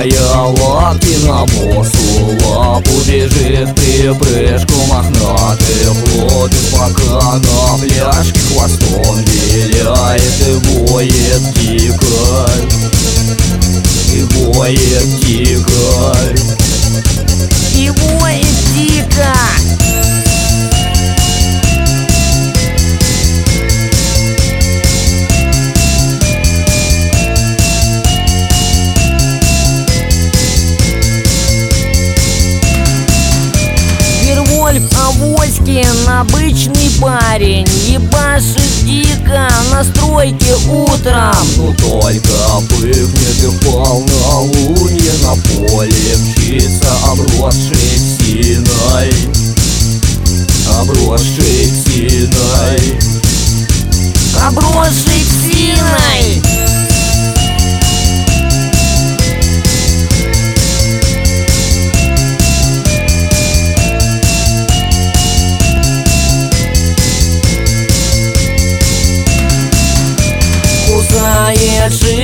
Длинная лапки на босу лапу бежит в припрыжку мохнатых лодок, пока на пляжке хвостом виляет и воет дико, и воет дико, и воет дико. Авоськин обычный парень, ебашит дико на стройке утром. Но только пыхнет и полнолуние, на поле мчится обросшей псиной, обросшей псиной, обросшей псиной. Кусает